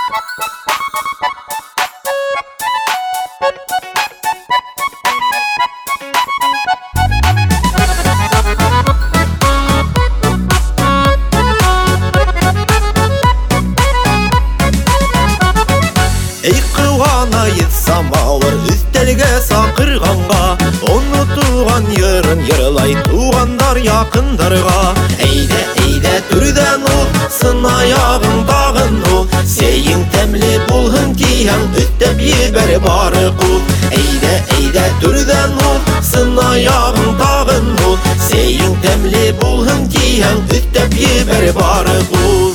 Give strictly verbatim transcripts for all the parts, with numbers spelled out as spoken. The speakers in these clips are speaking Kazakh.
Ey кыланайыз самауыр үстелге сакырганга, онутулган йырын йырлай тугандар якындарға. Әйдә, әйдә түрдән ул, сын аягың тагын ул, сәйең тәмле булһын киһәң, өттәп ебәр бары кул. Әйдә, әйдә түрдән ул, сын аягың тагын ул, сәйең тәмле булһын киһәң, өттәп ебәр бары кул.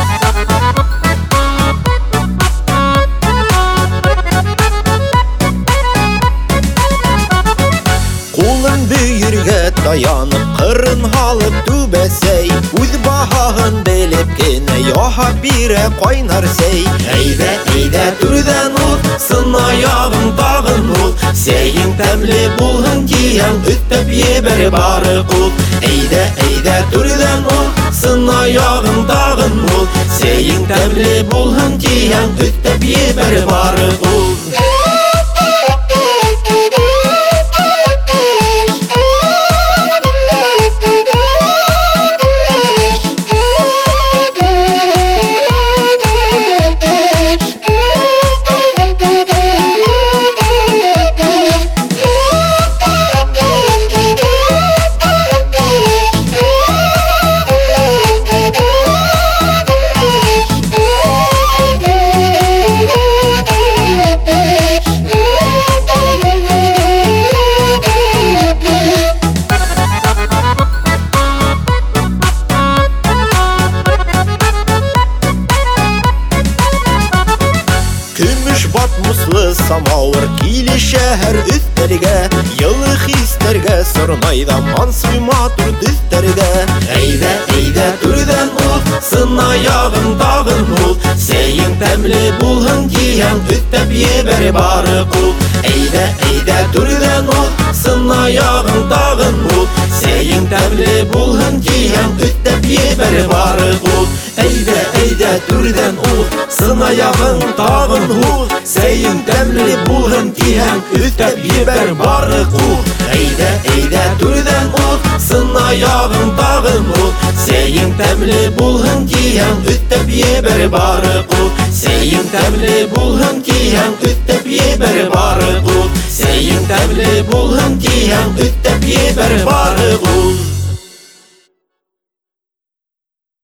Бөйірге таянып, қырын халып түбәсәй, үз баһаһын белеп кенә яһап бирә кайнар сәй. Әйдә, әйдә түрдән ул, сын аягың тагын ул, сәйең тәмле булһын киһәң, өттәп ебәр бары кул. Әйдә, әйдә түрдән ул, сын аягың тагын ул, сәйең тәмле булһын киһәң, өттәп ебәр бары кул. Көмеш батмыслы самауыр киле шәһәр өстәргә, йылы хистәргә сорнайда мансый матур төстәргә. Әйдә, әйдә түрдән ул, сын аягың тагын ул, сәйең тәмле булһын киһәң, өттәп ебәр бары кул. Әйдә, әйдә түрдән ул, сын аягың тагын ул, сәйең тәмле булһын киһәң, өттәп ебәр бары кул. Әйдә, әйдә түрдән ул, сын аягың тагын ул, сәйең тәмле булһын киһәң, өттәп ебәр бары кул. Әйдә, әйдә түрдән ул, сын аягың тагын ул, сәйең тәмле булһын киһәң, өттәп ебәр бары кул. Сәйең тәмле булһын киһәң, өттәп ебәр бары кул. Сәйең тәмле булһын киһәң, өттәп ебәр бары кул.